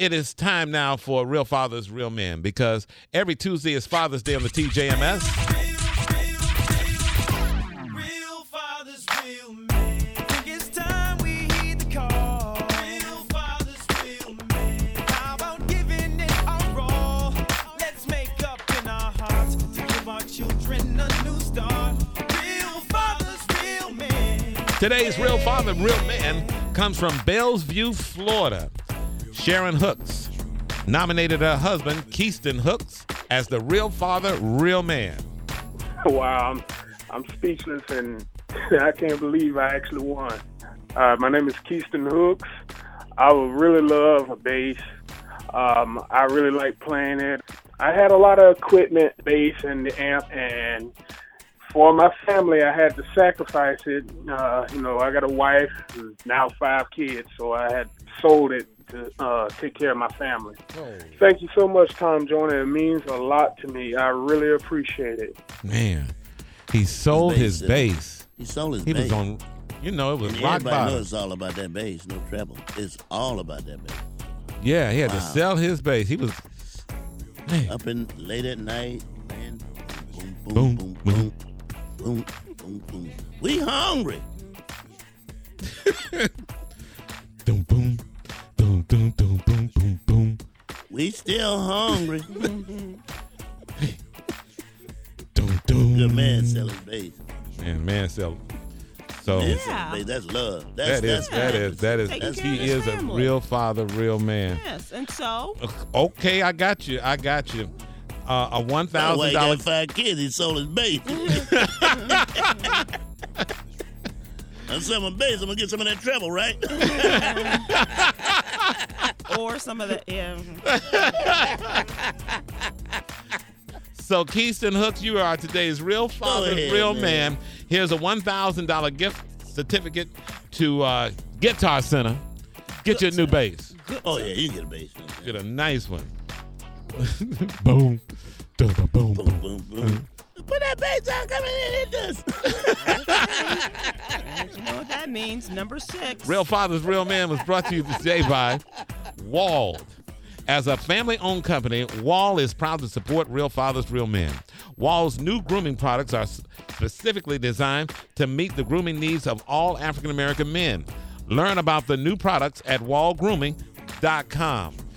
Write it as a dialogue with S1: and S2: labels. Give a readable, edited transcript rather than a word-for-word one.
S1: it is time now for Real Fathers, Real Men, because every Tuesday is Father's Day on the TJMS.
S2: Real fathers, real men. Think it's time we heed the call. Real fathers, real men. How about giving it our all? Let's make up in our hearts to give our children a new start. Real fathers, real men.
S1: Today's Real Father, Real Man comes from Bellevue, Florida. Sharon Hooks nominated her husband, Keyston Hooks, as the Real Father, Real Man.
S3: Wow, I'm speechless, and I can't believe I actually won. My name is Keyston Hooks. I would really love a bass. I really like playing it. I had a lot of equipment, bass and the amp, and for my family, I had to sacrifice it. I got a wife and now 5 kids, so I had sold it to take care of my family. Oh. Thank you so much, Tom Joyner. It means a lot to me. I really appreciate it.
S1: Man, he sold his bass.
S4: He sold his
S1: bass. He was on, it was
S4: and
S1: rock bottom.
S4: Everybody knows it's all about that bass, no treble. It's all about that bass.
S1: Yeah, he had to sell his bass. He was
S4: up in late at night, man. Boom, boom, boom, boom, boom, boom, boom. We hungry.
S1: Boom, boom. Boom, boom, boom, boom, boom, boom.
S4: We still hungry.
S1: Good
S4: man selling bass.
S1: Man selling. So
S4: bass, that's love.
S1: That is. He is a real father, real man.
S5: Yes, and so.
S1: Okay, I got you. A $1,000.
S4: Why he got 5 kids? He sold his bass. I'm selling my bass. I'm gonna get some of that treble, right?
S5: Or some of the
S1: So Keyston Hooks, you are today's Real Father, Real Man. Here's a $1,000 gift certificate to Guitar Center. Get you a new bass.
S4: Oh yeah, you can get a bass.
S1: Get a nice one. Boom, boom, boom, boom, boom, boom, boom.
S4: Put that bass on, come in and hit this.
S5: You know what that means? Number 6.
S1: Real Father's Real Man was brought to you today by Wald. As a family-owned company, Wall is proud to support Real Fathers, Real Men. Wall's new grooming products are specifically designed to meet the grooming needs of all African-American men. Learn about the new products at wallgrooming.com.